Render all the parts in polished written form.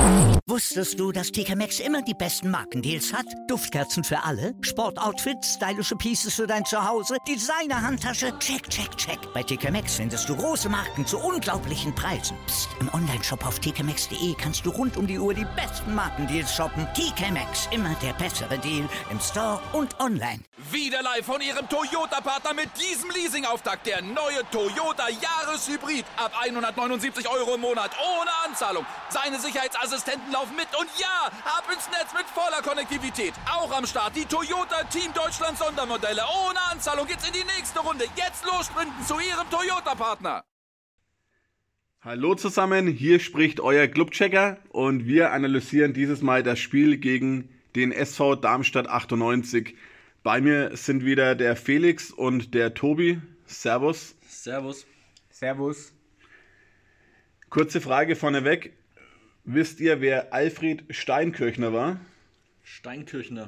Wusstest du, dass TK Maxx immer die besten Markendeals hat? Duftkerzen für alle, Sportoutfits, stylische Pieces für dein Zuhause, Designer-Handtasche, check, check, check. Bei TK Maxx findest du große Marken zu unglaublichen Preisen. Psst. Im Onlineshop auf tkmaxx.de kannst du rund um die Uhr die besten Markendeals shoppen. TK Maxx, immer der bessere Deal im Store und online. Wieder live von Ihrem Toyota-Partner mit diesem Leasing-Auftakt. Der neue Toyota Jahreshybrid. Ab 179 € im Monat. Ohne Anzahlung. Seine Sicherheitsassistenten laufen mit. Und ja, ab ins Netz mit voller Konnektivität. Auch am Start die Toyota Team Deutschland Sondermodelle. Ohne Anzahlung geht's in die nächste Runde. Jetzt los sprinten zu Ihrem Toyota-Partner. Hallo zusammen, hier spricht euer Clubchecker und wir analysieren dieses Mal das Spiel gegen den SV Darmstadt 98. Bei mir sind wieder der Felix und der Tobi. Servus. Servus. Servus. Kurze Frage vorneweg. Wisst ihr, wer Alfred Steinkirchner war? Steinkirchner.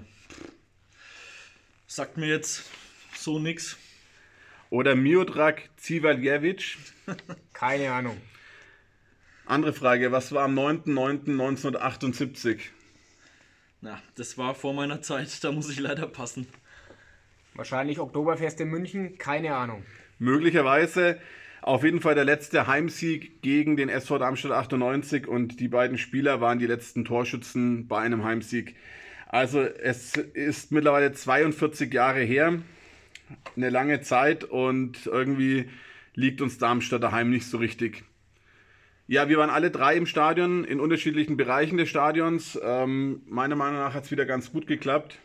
Sagt mir jetzt so nix. Oder Miodrag Zivaljewitsch? Keine Ahnung. Andere Frage, was war am 9.9.1978? Na, das war vor meiner Zeit, da muss ich leider passen. Wahrscheinlich Oktoberfest in München, keine Ahnung. Möglicherweise. Auf jeden Fall der letzte Heimsieg gegen den SV Darmstadt 98 und die beiden Spieler waren die letzten Torschützen bei einem Heimsieg. Also es ist mittlerweile 42 Jahre her, eine lange Zeit und irgendwie liegt uns Darmstadt daheim nicht so richtig. Ja, wir waren alle drei im Stadion, in unterschiedlichen Bereichen des Stadions. Meiner Meinung nach hat es wieder ganz gut geklappt.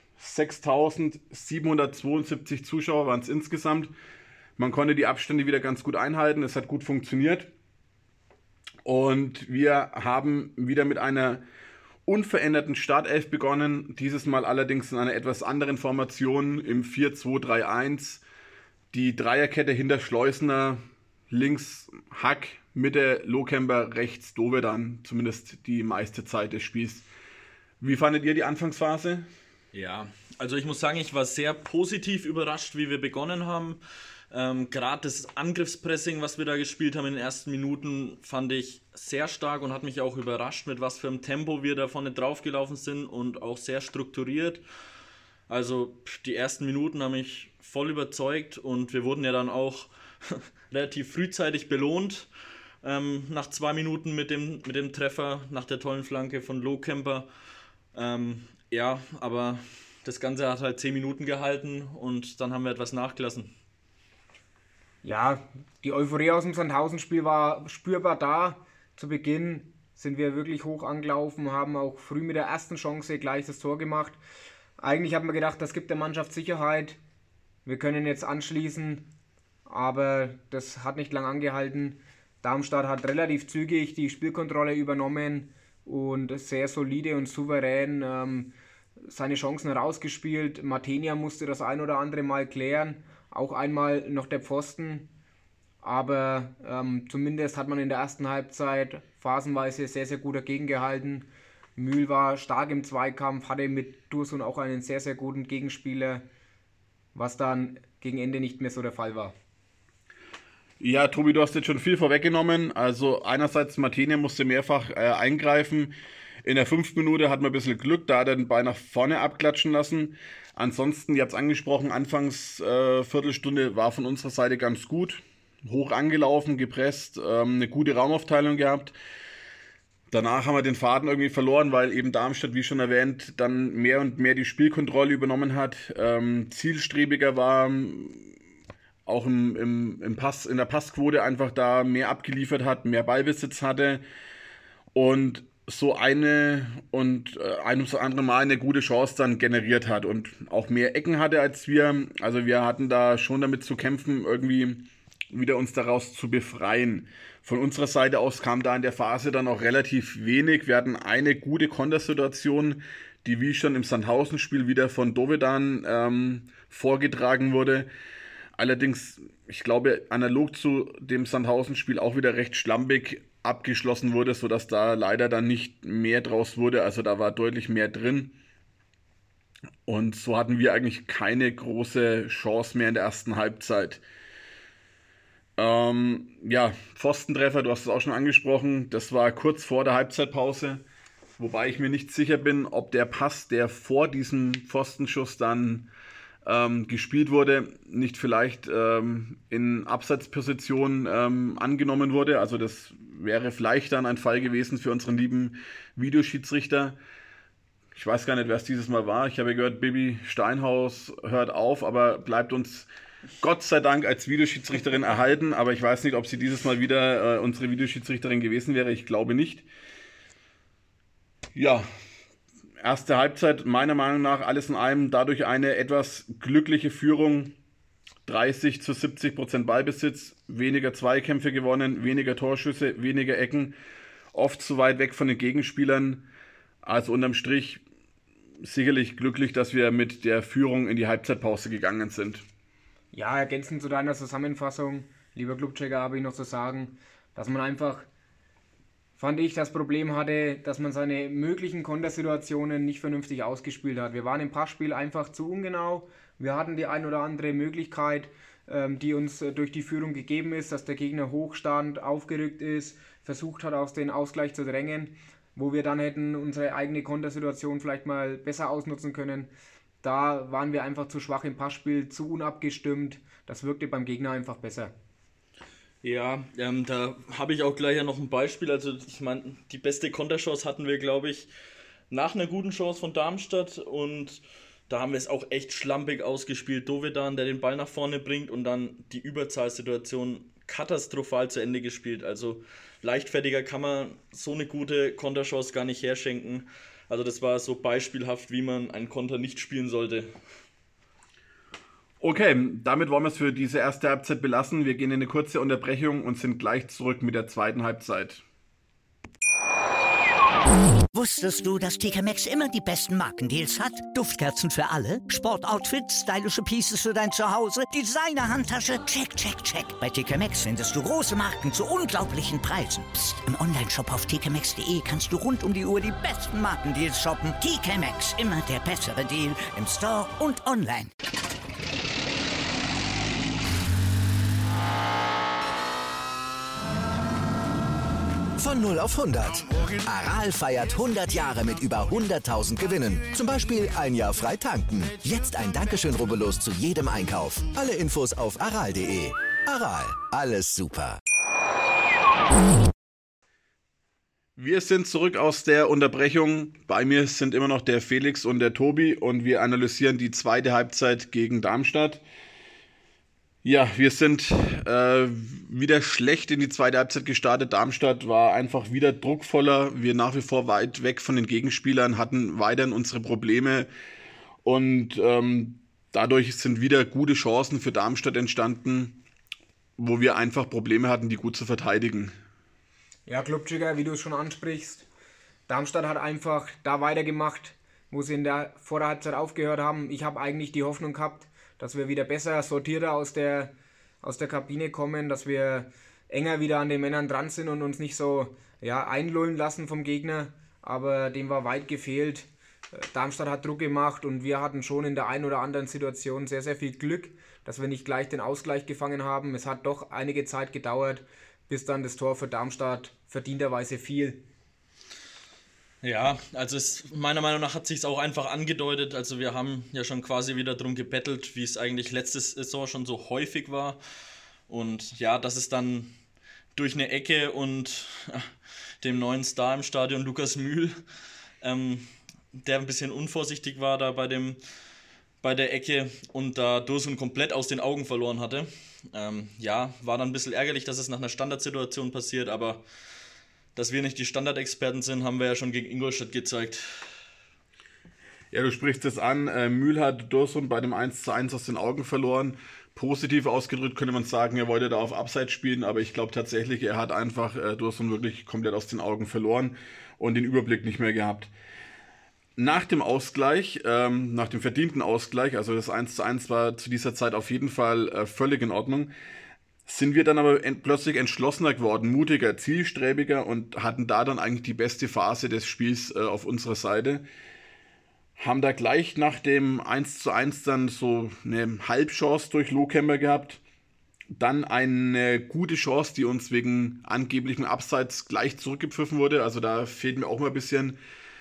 6.772 Zuschauer waren es insgesamt. Man konnte die Abstände wieder ganz gut einhalten, es hat gut funktioniert. Und wir haben wieder mit einer unveränderten Startelf begonnen. Dieses Mal allerdings in einer etwas anderen Formation im 4-2-3-1. Die Dreierkette hinter Schleusener, links Hack, Mitte Lohkemper, rechts Dovedan, zumindest die meiste Zeit des Spiels. Wie fandet ihr die Anfangsphase? Ja, also ich muss sagen, ich war sehr positiv überrascht, wie wir begonnen haben. Gerade das Angriffspressing, was wir da gespielt haben in den ersten Minuten, fand ich sehr stark und hat mich auch überrascht, mit was für einem Tempo wir da vorne draufgelaufen sind und auch sehr strukturiert. Also die ersten Minuten haben mich voll überzeugt und wir wurden ja dann auch relativ frühzeitig belohnt. Nach 2 Minuten mit dem Treffer, nach der tollen Flanke von Lohkemper. Ja, aber das Ganze hat halt 10 Minuten gehalten und dann haben wir etwas nachgelassen. Ja, die Euphorie aus dem Sandhausen-Spiel war spürbar da. Zu Beginn sind wir wirklich hoch angelaufen, haben auch früh mit der ersten Chance gleich das Tor gemacht. Eigentlich haben wir gedacht, das gibt der Mannschaft Sicherheit. Wir können jetzt anschließen, aber das hat nicht lang angehalten. Darmstadt hat relativ zügig die Spielkontrolle übernommen und sehr solide und souverän seine Chancen rausgespielt. Matenia musste das ein oder andere Mal klären, auch einmal noch der Pfosten. Aber zumindest hat man in der ersten Halbzeit phasenweise sehr, sehr gut dagegen gehalten. Mühl war stark im Zweikampf, hatte mit Dursun auch einen sehr, sehr guten Gegenspieler, was dann gegen Ende nicht mehr so der Fall war. Ja, Tobi, du hast jetzt schon viel vorweggenommen. Also einerseits, Matenia musste mehrfach eingreifen. In der 5. Minute hat man ein bisschen Glück, da hat er den Ball nach vorne abklatschen lassen. Ansonsten, ihr habt es angesprochen, anfangs Viertelstunde war von unserer Seite ganz gut. Hoch angelaufen, gepresst, eine gute Raumaufteilung gehabt. Danach haben wir den Faden irgendwie verloren, weil eben Darmstadt, wie schon erwähnt, dann mehr und mehr die Spielkontrolle übernommen hat, zielstrebiger war, auch im Pass, in der Passquote einfach da mehr abgeliefert hat, mehr Ballbesitz hatte und so ein ums andere Mal eine gute Chance dann generiert hat und auch mehr Ecken hatte als wir. Also wir hatten da schon damit zu kämpfen, irgendwie wieder uns daraus zu befreien. Von unserer Seite aus kam da in der Phase dann auch relativ wenig. Wir hatten eine gute Kontersituation, die wie schon im Sandhausen-Spiel wieder von Dovedan vorgetragen wurde. Allerdings, ich glaube, analog zu dem Sandhausen-Spiel auch wieder recht schlampig abgeschlossen wurde, sodass da leider dann nicht mehr draus wurde. Also da war deutlich mehr drin. Und so hatten wir eigentlich keine große Chance mehr in der ersten Halbzeit. Ja, Pfostentreffer, du hast es auch schon angesprochen. Das war kurz vor der Halbzeitpause. Wobei ich mir nicht sicher bin, ob der Pass, der vor diesem Pfostenschuss dann gespielt wurde, nicht vielleicht in Abseitsposition angenommen wurde. Also das wäre vielleicht dann ein Fall gewesen für unseren lieben Videoschiedsrichter. Ich weiß gar nicht, wer es dieses Mal war. Ich habe gehört, Bibi Steinhaus hört auf, aber bleibt uns Gott sei Dank als Videoschiedsrichterin erhalten. Aber ich weiß nicht, ob sie dieses Mal wieder unsere Videoschiedsrichterin gewesen wäre. Ich glaube nicht. Ja, erste Halbzeit meiner Meinung nach alles in allem dadurch eine etwas glückliche Führung. 30-70% Ballbesitz, weniger Zweikämpfe gewonnen, weniger Torschüsse, weniger Ecken, oft zu weit weg von den Gegenspielern. Also unterm Strich sicherlich glücklich, dass wir mit der Führung in die Halbzeitpause gegangen sind. Ja, ergänzend zu deiner Zusammenfassung, lieber Clubchecker, habe ich noch zu sagen, dass man einfach, fand ich, das Problem hatte, dass man seine möglichen Kontersituationen nicht vernünftig ausgespielt hat. Wir waren im Passspiel einfach zu ungenau. Wir hatten die ein oder andere Möglichkeit, die uns durch die Führung gegeben ist, dass der Gegner hochstand, aufgerückt ist, versucht hat, aus den Ausgleich zu drängen, wo wir dann hätten unsere eigene Kontersituation vielleicht mal besser ausnutzen können. Da waren wir einfach zu schwach im Passspiel, zu unabgestimmt. Das wirkte beim Gegner einfach besser. Ja, da habe ich auch gleich ja noch ein Beispiel. Also ich meine, die beste Konterchance hatten wir, glaube ich, nach einer guten Chance von Darmstadt. Und da haben wir es auch echt schlampig ausgespielt. Dovedan, der den Ball nach vorne bringt und dann die Überzahlsituation katastrophal zu Ende gespielt. Also leichtfertiger kann man so eine gute Konterchance gar nicht herschenken. Also das war so beispielhaft, wie man einen Konter nicht spielen sollte. Okay, damit wollen wir es für diese erste Halbzeit belassen. Wir gehen in eine kurze Unterbrechung und sind gleich zurück mit der zweiten Halbzeit. Wusstest du, dass TK Maxx immer die besten Markendeals hat? Duftkerzen für alle, Sportoutfits, stylische Pieces für dein Zuhause, Designer-Handtasche, check, check, check. Bei TK Maxx findest du große Marken zu unglaublichen Preisen. Psst. Im Onlineshop auf tkmaxx.de kannst du rund um die Uhr die besten Markendeals shoppen. TK Maxx, immer der bessere Deal im Store und online. Von 0 auf 100. Aral feiert 100 Jahre mit über 100.000 Gewinnen. Zum Beispiel ein Jahr frei tanken. Jetzt ein Dankeschön, rubbellos zu jedem Einkauf. Alle Infos auf aral.de. Aral, alles super. Wir sind zurück aus der Unterbrechung. Bei mir sind immer noch der Felix und der Tobi und wir analysieren die zweite Halbzeit gegen Darmstadt. Ja, wir sind wieder schlecht in die zweite Halbzeit gestartet. Darmstadt war einfach wieder druckvoller. Wir nach wie vor weit weg von den Gegenspielern, hatten weiterhin unsere Probleme. Und dadurch sind wieder gute Chancen für Darmstadt entstanden, wo wir einfach Probleme hatten, die gut zu verteidigen. Ja, Clubchecker, wie du es schon ansprichst, Darmstadt hat einfach da weitergemacht, wo sie vor der Halbzeit aufgehört haben. Ich habe eigentlich die Hoffnung gehabt, dass wir wieder besser sortierter aus der Kabine kommen, dass wir enger wieder an den Männern dran sind und uns nicht so einlullen lassen vom Gegner. Aber dem war weit gefehlt. Darmstadt hat Druck gemacht und wir hatten schon in der einen oder anderen Situation sehr, sehr viel Glück, dass wir nicht gleich den Ausgleich gefangen haben. Es hat doch einige Zeit gedauert, bis dann das Tor für Darmstadt verdienterweise fiel. Ja, also meiner Meinung nach hat sich es auch einfach angedeutet. Also wir haben ja schon quasi wieder drum gebettelt, wie es eigentlich letzte Saison schon so häufig war. Und ja, dass es dann durch eine Ecke und dem neuen Star im Stadion, Lukas Mühl, der ein bisschen unvorsichtig war da bei der Ecke und da Dursun komplett aus den Augen verloren hatte. War dann ein bisschen ärgerlich, dass es nach einer Standardsituation passiert, aber dass wir nicht die Standardexperten sind, haben wir ja schon gegen Ingolstadt gezeigt. Ja, du sprichst es an. Mühl hat Dursun bei dem 1:1 aus den Augen verloren. Positiv ausgedrückt könnte man sagen, er wollte da auf Abseits spielen, aber ich glaube tatsächlich, er hat einfach Dursun wirklich komplett aus den Augen verloren und den Überblick nicht mehr gehabt. Nach dem Ausgleich, nach dem verdienten Ausgleich, also das 1:1 war zu dieser Zeit auf jeden Fall völlig in Ordnung, sind wir dann aber plötzlich entschlossener geworden, mutiger, zielstrebiger und hatten da dann eigentlich die beste Phase des Spiels auf unserer Seite. Haben da gleich nach dem 1:1 dann so eine Halbchance durch Lohkämper gehabt. Dann eine gute Chance, die uns wegen angeblichem Abseits gleich zurückgepfiffen wurde. Also da fehlt mir auch mal ein bisschen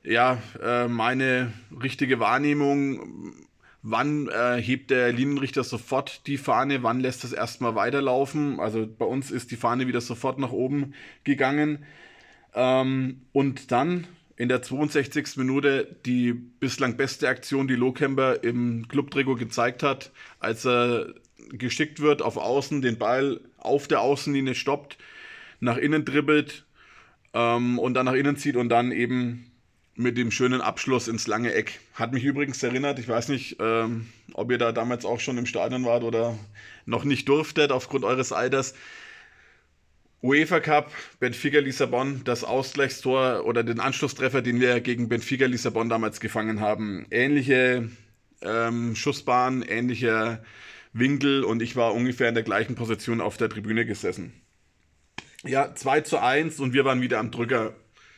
meine richtige Wahrnehmung, wann hebt der Linienrichter sofort die Fahne, wann lässt es erstmal weiterlaufen. Also bei uns ist die Fahne wieder sofort nach oben gegangen. Und dann in der 62. Minute die bislang beste Aktion, die Lohkemper im Clubtrikot gezeigt hat, als er geschickt wird auf Außen, den Ball auf der Außenlinie stoppt, nach innen dribbelt und dann nach innen zieht und dann eben mit dem schönen Abschluss ins lange Eck. Hat mich übrigens erinnert, ich weiß nicht, ob ihr da damals auch schon im Stadion wart oder noch nicht durftet aufgrund eures Alters. UEFA Cup, Benfica Lissabon, das Ausgleichstor oder den Anschlusstreffer, den wir gegen Benfica Lissabon damals gefangen haben. Ähnliche Schussbahn, ähnlicher Winkel und ich war ungefähr in der gleichen Position auf der Tribüne gesessen. Ja, 2:1 und wir waren wieder am Drücker.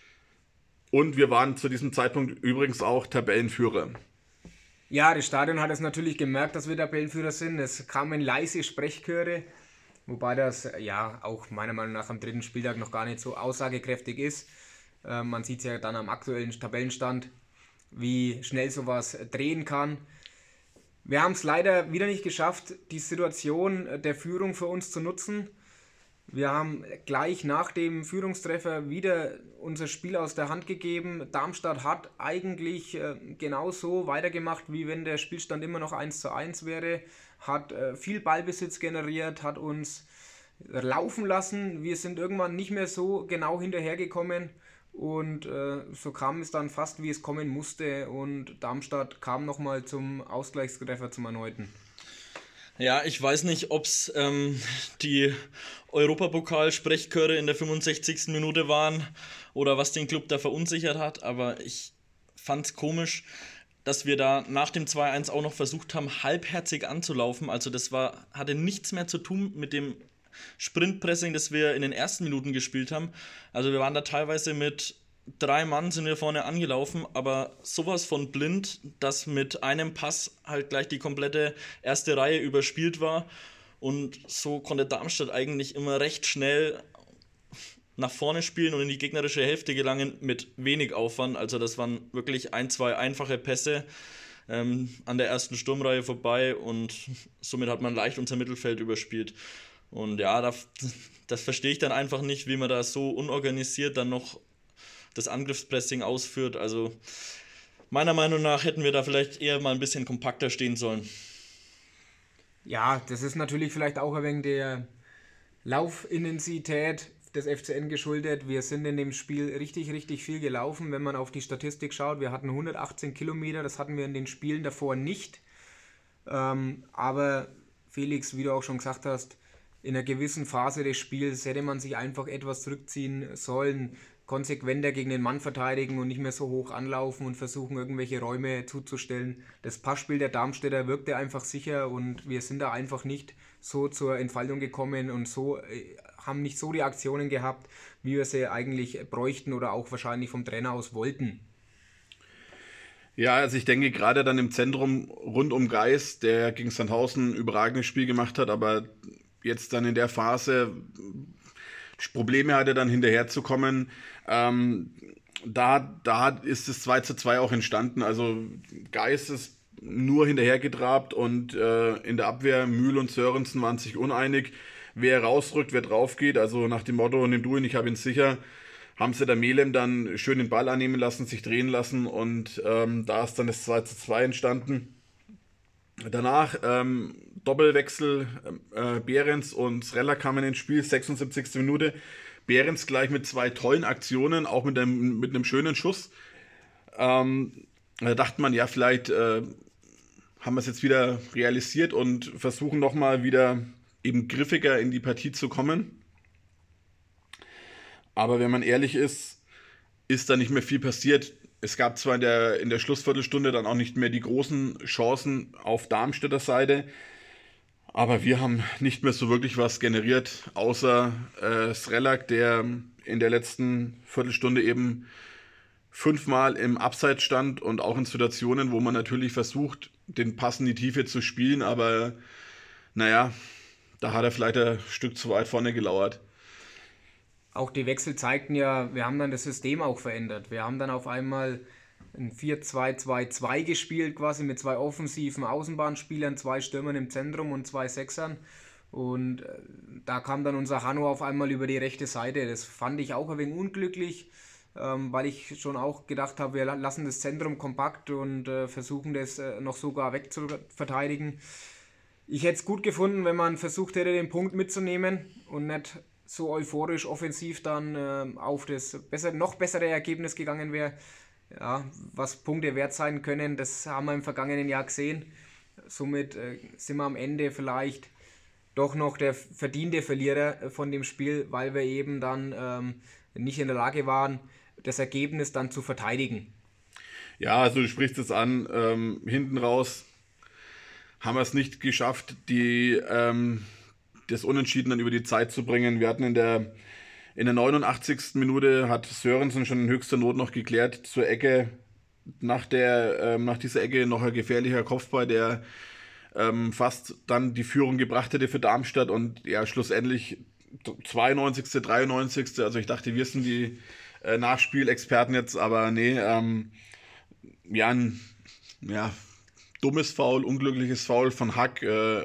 Und wir waren zu diesem Zeitpunkt übrigens auch Tabellenführer. Ja, das Stadion hat es natürlich gemerkt, dass wir Tabellenführer sind. Es kam eine leise Sprechchöre, wobei das ja auch meiner Meinung nach am 3. Spieltag noch gar nicht so aussagekräftig ist. Man sieht es ja dann am aktuellen Tabellenstand, wie schnell sowas drehen kann. Wir haben es leider wieder nicht geschafft, die Situation der Führung für uns zu nutzen. Wir haben gleich nach dem Führungstreffer wieder unser Spiel aus der Hand gegeben. Darmstadt hat eigentlich genauso weitergemacht, wie wenn der Spielstand immer noch 1:1 wäre. Hat viel Ballbesitz generiert, hat uns laufen lassen. Wir sind irgendwann nicht mehr so genau hinterhergekommen. Und so kam es dann fast, wie es kommen musste. Und Darmstadt kam nochmal zum Ausgleichstreffer, zum erneuten. Ja, ich weiß nicht, ob es die Europapokal-Sprechchöre in der 65. Minute waren oder was den Club da verunsichert hat, aber ich fand es komisch, dass wir da nach dem 2:1 auch noch versucht haben, halbherzig anzulaufen. Also das hatte nichts mehr zu tun mit dem Sprintpressing, das wir in den ersten Minuten gespielt haben. Also wir waren da teilweise mit 3 Mann sind wir vorne angelaufen, aber sowas von blind, dass mit einem Pass halt gleich die komplette erste Reihe überspielt war und so konnte Darmstadt eigentlich immer recht schnell nach vorne spielen und in die gegnerische Hälfte gelangen mit wenig Aufwand. Also das waren wirklich 1-2 einfache Pässe an der ersten Sturmreihe vorbei und somit hat man leicht unser Mittelfeld überspielt. Und ja, das verstehe ich dann einfach nicht, wie man da so unorganisiert dann noch das Angriffspressing ausführt. Also meiner Meinung nach hätten wir da vielleicht eher mal ein bisschen kompakter stehen sollen. Ja, das ist natürlich vielleicht auch ein wenig der Laufintensität des FCN geschuldet. Wir sind in dem Spiel richtig, richtig viel gelaufen. Wenn man auf die Statistik schaut, wir hatten 118 Kilometer, das hatten wir in den Spielen davor nicht. Aber Felix, wie du auch schon gesagt hast, in einer gewissen Phase des Spiels hätte man sich einfach etwas zurückziehen sollen, konsequenter gegen den Mann verteidigen und nicht mehr so hoch anlaufen und versuchen, irgendwelche Räume zuzustellen. Das Passspiel der Darmstädter wirkte einfach sicher und wir sind da einfach nicht so zur Entfaltung gekommen und haben nicht so die Aktionen gehabt, wie wir sie eigentlich bräuchten oder auch wahrscheinlich vom Trainer aus wollten. Ja, also ich denke gerade dann im Zentrum rund um Geis, der gegen Sandhausen ein überragendes Spiel gemacht hat, aber jetzt dann in der Phase Probleme hatte, dann hinterherzukommen. Da ist das 2:2 auch entstanden. Also Geis ist nur hinterhergetrabt und in der Abwehr Mühl und Sörensen waren sich uneinig, wer rausrückt, wer drauf geht. Also nach dem Motto, nimm du ihn, ich habe ihn sicher, haben sie der Melem dann schön den Ball annehmen lassen, sich drehen lassen und da ist dann das 2:2 entstanden. Danach Doppelwechsel, Behrens und Srella kamen ins Spiel, 76. Minute. Behrens gleich mit 2 tollen Aktionen, auch mit einem schönen Schuss. Da dachte man, ja, vielleicht haben wir es jetzt wieder realisiert und versuchen nochmal wieder eben griffiger in die Partie zu kommen. Aber wenn man ehrlich ist, ist da nicht mehr viel passiert. Es gab zwar in der Schlussviertelstunde dann auch nicht mehr die großen Chancen auf Darmstädter Seite, aber wir haben nicht mehr so wirklich was generiert, außer Srelak, der in der letzten Viertelstunde eben 5-mal im Abseits stand und auch in Situationen, wo man natürlich versucht, den Pass in die Tiefe zu spielen, aber naja, da hat er vielleicht ein Stück zu weit vorne gelauert. Auch die Wechsel zeigten ja, wir haben dann das System auch verändert. Wir haben dann auf einmal ein 4-2-2-2 gespielt, quasi mit 2 offensiven Außenbahnspielern, 2 Stürmern im Zentrum und 2 Sechsern. Und da kam dann unser Hanno auf einmal über die rechte Seite. Das fand ich auch ein wenig unglücklich, weil ich schon auch gedacht habe, wir lassen das Zentrum kompakt und versuchen das noch sogar wegzuverteidigen. Ich hätte es gut gefunden, wenn man versucht hätte, den Punkt mitzunehmen und nicht so euphorisch offensiv dann auf das noch bessere Ergebnis gegangen wäre. Ja, was Punkte wert sein können, das haben wir im vergangenen Jahr gesehen. Somit sind wir am Ende vielleicht doch noch der verdiente Verlierer von dem Spiel, weil wir eben dann nicht in der Lage waren, das Ergebnis dann zu verteidigen. Ja, also du sprichst es an, hinten raus haben wir es nicht geschafft, das Unentschieden dann über die Zeit zu bringen. Wir hatten in der 89. Minute hat Sörensen schon in höchster Not noch geklärt zur Ecke. Nach dieser Ecke noch ein gefährlicher Kopfball, der fast dann die Führung gebracht hätte für Darmstadt und ja, schlussendlich 92., 93. Also ich dachte, wir sind die Nachspielexperten jetzt, aber nee, dummes Foul, unglückliches Foul von Hack,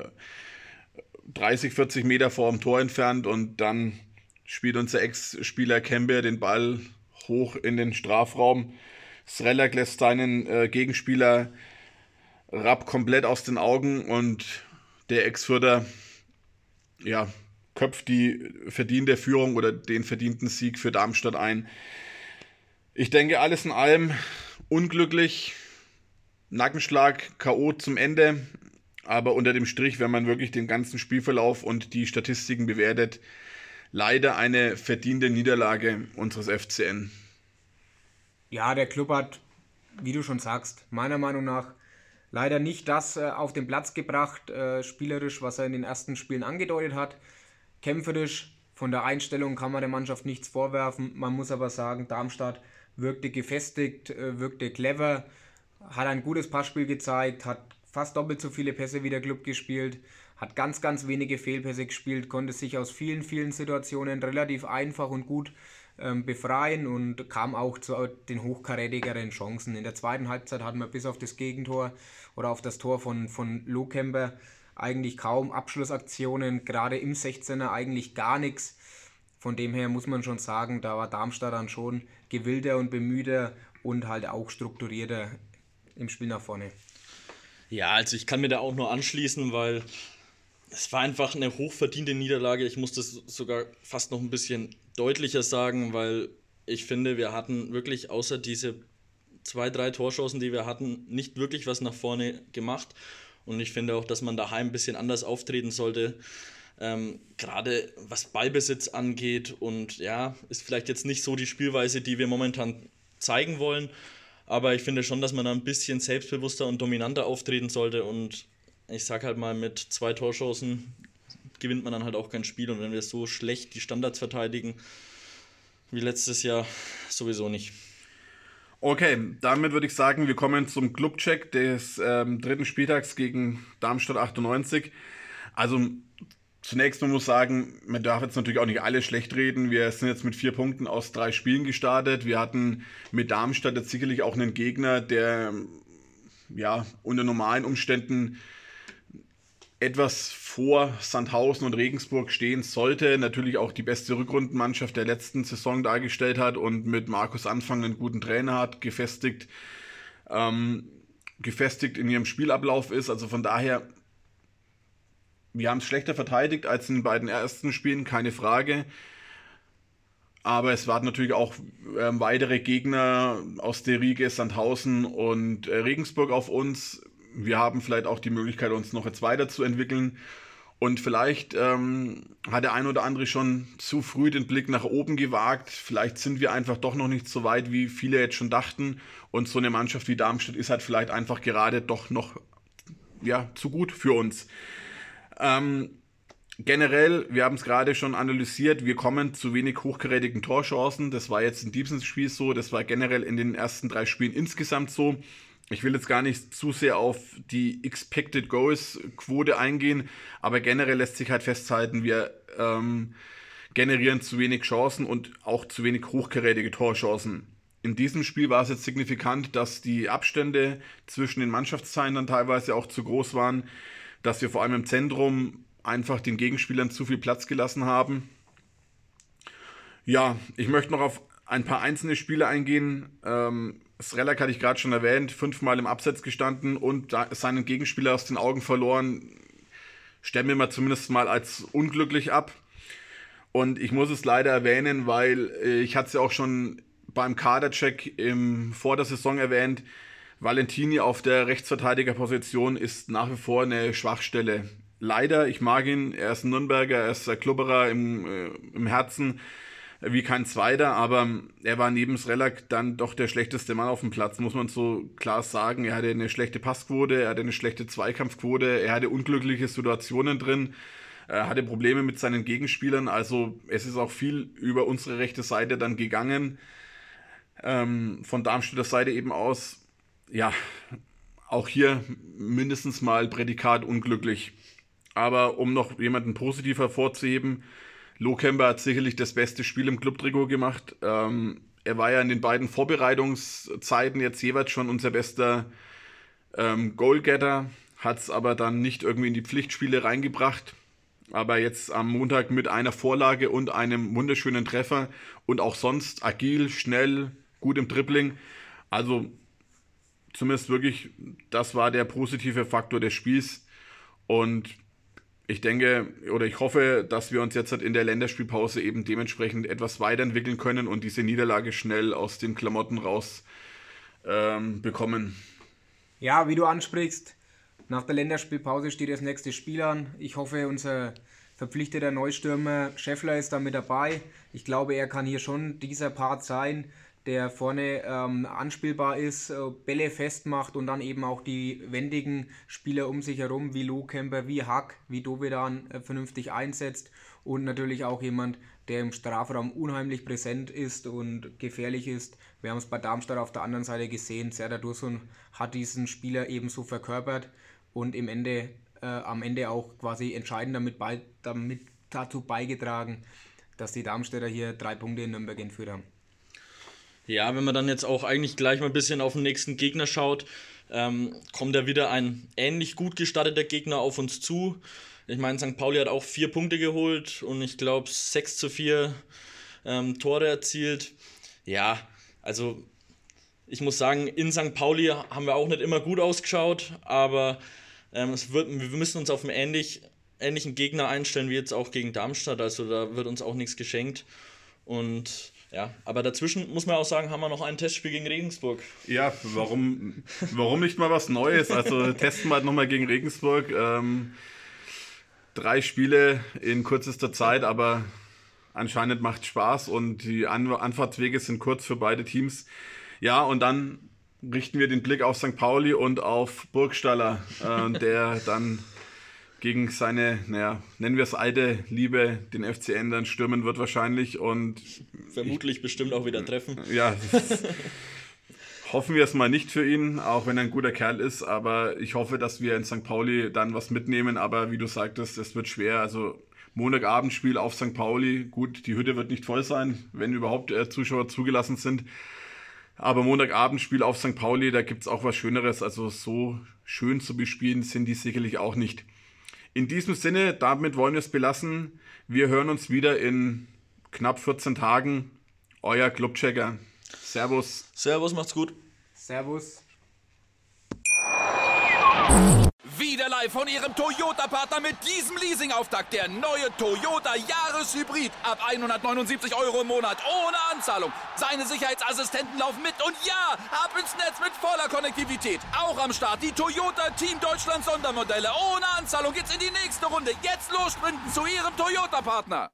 30, 40 Meter vor dem Tor entfernt und dann spielt unser Ex-Spieler Kembe den Ball hoch in den Strafraum. Srelak lässt seinen Gegenspieler Rapp komplett aus den Augen und der Ex-Fürther köpft die verdiente Führung oder den verdienten Sieg für Darmstadt ein. Ich denke, alles in allem unglücklich, Nackenschlag, K.O. zum Ende, aber unter dem Strich, wenn man wirklich den ganzen Spielverlauf und die Statistiken bewertet, leider eine verdiente Niederlage unseres FCN. Ja, der Club hat, wie du schon sagst, meiner Meinung nach leider nicht das auf den Platz gebracht, spielerisch, was er in den ersten Spielen angedeutet hat. Kämpferisch, von der Einstellung kann man der Mannschaft nichts vorwerfen. Man muss aber sagen, Darmstadt wirkte gefestigt, wirkte clever, hat ein gutes Passspiel gezeigt, hat fast doppelt so viele Pässe wie der Club gespielt, hat ganz, ganz wenige Fehlpässe gespielt, konnte sich aus vielen, vielen Situationen relativ einfach und gut befreien und kam auch zu den hochkarätigeren Chancen. In der zweiten Halbzeit hatten wir bis auf das Gegentor oder auf das Tor von Lohkemper eigentlich kaum Abschlussaktionen, gerade im 16er eigentlich gar nichts. Von dem her muss man schon sagen, da war Darmstadt dann schon gewillter und bemühter und halt auch strukturierter im Spiel nach vorne. Ja, also ich kann mir da auch nur anschließen, weil es war einfach eine hochverdiente Niederlage. Ich muss das sogar fast noch ein bisschen deutlicher sagen, weil ich finde, wir hatten wirklich außer diese 2, 3 Torchancen, die wir hatten, nicht wirklich was nach vorne gemacht. Und ich finde auch, dass man daheim ein bisschen anders auftreten sollte, gerade was Ballbesitz angeht. Und ja, ist vielleicht jetzt nicht so die Spielweise, die wir momentan zeigen wollen. Aber ich finde schon, dass man da ein bisschen selbstbewusster und dominanter auftreten sollte. Und ich sag halt mal, mit 2 Torchancen gewinnt man dann halt auch kein Spiel. Und wenn wir so schlecht die Standards verteidigen wie letztes Jahr, sowieso nicht. Okay, damit würde ich sagen, wir kommen zum Clubcheck des 3. Spieltags gegen Darmstadt 98. Also zunächst, man muss sagen, man darf jetzt natürlich auch nicht alles schlecht reden. Wir sind jetzt mit 4 Punkten aus 3 Spielen gestartet. Wir hatten mit Darmstadt jetzt sicherlich auch einen Gegner, der unter normalen Umständen etwas vor Sandhausen und Regensburg stehen sollte. Natürlich auch die beste Rückrundenmannschaft der letzten Saison dargestellt hat und mit Markus Anfang einen guten Trainer hat, gefestigt in ihrem Spielablauf ist. Also von daher, wir haben es schlechter verteidigt als in den beiden ersten Spielen, keine Frage. Aber es warten natürlich auch weitere Gegner aus der Riege, Sandhausen und Regensburg auf uns. Wir haben vielleicht auch die Möglichkeit, uns noch jetzt weiterzuentwickeln. Und vielleicht hat der ein oder andere schon zu früh den Blick nach oben gewagt. Vielleicht sind wir einfach doch noch nicht so weit, wie viele jetzt schon dachten. Und so eine Mannschaft wie Darmstadt ist halt vielleicht einfach gerade doch noch zu gut für uns. Generell, wir haben es gerade schon analysiert, wir kommen zu wenig hochkarätigen Torchancen. Das war jetzt in diesem Spiel so, das war generell in den ersten 3 Spielen insgesamt so. Ich will jetzt gar nicht zu sehr auf die Expected Goals Quote eingehen, aber generell lässt sich halt festhalten, wir generieren zu wenig Chancen und auch zu wenig hochkarätige Torchancen. In diesem Spiel war es jetzt signifikant, dass die Abstände zwischen den Mannschaftsteilen dann teilweise auch zu groß waren, dass wir vor allem im Zentrum einfach den Gegenspielern zu viel Platz gelassen haben. Ja, ich möchte noch auf ein paar einzelne Spiele eingehen. Srelak hatte ich gerade schon erwähnt, 5-mal im Abseits gestanden und seinen Gegenspieler aus den Augen verloren. Stellen wir mal zumindest mal als unglücklich ab. Und ich muss es leider erwähnen, weil ich hatte es ja auch schon beim Kadercheck vor der Saison erwähnt, Valentini auf der Rechtsverteidigerposition ist nach wie vor eine Schwachstelle. Leider, ich mag ihn, er ist ein Nürnberger, er ist ein Klubberer im Herzen, wie kein Zweiter, aber er war neben Srelak dann doch der schlechteste Mann auf dem Platz, muss man so klar sagen. Er hatte eine schlechte Passquote, er hatte eine schlechte Zweikampfquote, er hatte unglückliche Situationen drin, er hatte Probleme mit seinen Gegenspielern, also es ist auch viel über unsere rechte Seite dann gegangen, von Darmstädter Seite eben aus. Ja, auch hier mindestens mal Prädikat unglücklich. Aber um noch jemanden positiv hervorzuheben, Lohkemper hat sicherlich das beste Spiel im Clubtrikot gemacht. Er war ja in den beiden Vorbereitungszeiten jetzt jeweils schon unser bester Goalgetter, hat es aber dann nicht irgendwie in die Pflichtspiele reingebracht. Aber jetzt am Montag mit einer Vorlage und einem wunderschönen Treffer und auch sonst agil, schnell, gut im Dribbling. Also zumindest wirklich, das war der positive Faktor des Spiels. Und ich denke oder ich hoffe, dass wir uns jetzt in der Länderspielpause eben dementsprechend etwas weiterentwickeln können und diese Niederlage schnell aus den Klamotten raus bekommen. Ja, wie du ansprichst, nach der Länderspielpause steht das nächste Spiel an. Ich hoffe, unser verpflichteter Neustürmer Scheffler ist da mit dabei. Ich glaube, er kann hier schon dieser Part sein, der vorne anspielbar ist, Bälle festmacht und dann eben auch die wendigen Spieler um sich herum, wie Lohkemper, wie Hack, wie Dovedan vernünftig einsetzt und natürlich auch jemand, der im Strafraum unheimlich präsent ist und gefährlich ist. Wir haben es bei Darmstadt auf der anderen Seite gesehen, Serdar Dursun hat diesen Spieler ebenso verkörpert und am Ende auch quasi entscheidend damit dazu beigetragen, dass die Darmstädter hier 3 Punkte in Nürnberg entführt haben. Ja, wenn man dann jetzt auch eigentlich gleich mal ein bisschen auf den nächsten Gegner schaut, kommt ja wieder ein ähnlich gut gestarteter Gegner auf uns zu. Ich meine, St. Pauli hat auch 4 Punkte geholt und ich glaube 6-4 Tore erzielt. Ja, also ich muss sagen, in St. Pauli haben wir auch nicht immer gut ausgeschaut, aber wir müssen uns auf einen ähnlichen Gegner einstellen wie jetzt auch gegen Darmstadt, also da wird uns auch nichts geschenkt. Und ja, aber dazwischen muss man auch sagen, haben wir noch ein Testspiel gegen Regensburg. Ja, warum nicht mal was Neues? Also testen wir halt nochmal gegen Regensburg. 3 Spiele in kürzester Zeit, aber anscheinend macht Spaß und die Anfahrtswege sind kurz für beide Teams. Ja, und dann richten wir den Blick auf St. Pauli und auf Burgstaller, der dann gegen seine, nennen wir es alte Liebe, den FCN dann stürmen wird wahrscheinlich und vermutlich bestimmt auch wieder treffen. Ja, hoffen wir es mal nicht für ihn, auch wenn er ein guter Kerl ist, aber ich hoffe, dass wir in St. Pauli dann was mitnehmen, aber wie du sagtest, es wird schwer, also Montagabendspiel auf St. Pauli, gut, die Hütte wird nicht voll sein, wenn überhaupt Zuschauer zugelassen sind, aber Montagabendspiel auf St. Pauli, da gibt es auch was Schöneres, also so schön zu bespielen sind die sicherlich auch nicht. In diesem Sinne, damit wollen wir es belassen. Wir hören uns wieder in knapp 14 Tagen. Euer Clubchecker. Servus. Servus, macht's gut. Servus. Wieder live von Ihrem Toyota-Partner mit diesem Leasing-Auftakt. Der neue Toyota Jahreshybrid. Ab 179 € im Monat. Ohne Anzahlung. Seine Sicherheitsassistenten laufen mit. Und ja, ab ins Netz mit voller Konnektivität. Auch am Start die Toyota Team Deutschland Sondermodelle. Ohne Anzahlung geht's in die nächste Runde. Jetzt los sprinten zu Ihrem Toyota-Partner.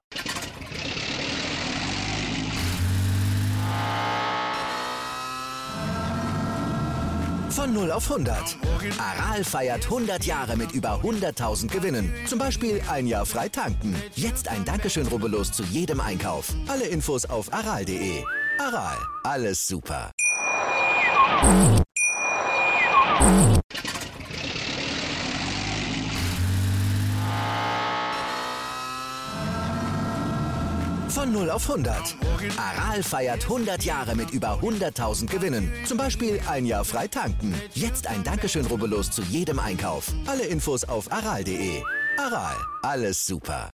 Von 0 auf 100. Aral feiert 100 Jahre mit über 100.000 Gewinnen. Zum Beispiel ein Jahr frei tanken. Jetzt ein Dankeschön, rubbellos zu jedem Einkauf. Alle Infos auf aral.de. Aral, alles super. 0 auf 100. Aral feiert 100 Jahre mit über 100.000 Gewinnen. Zum Beispiel ein Jahr frei tanken. Jetzt ein Dankeschön, rubbellos zu jedem Einkauf. Alle Infos auf aral.de. Aral, alles super.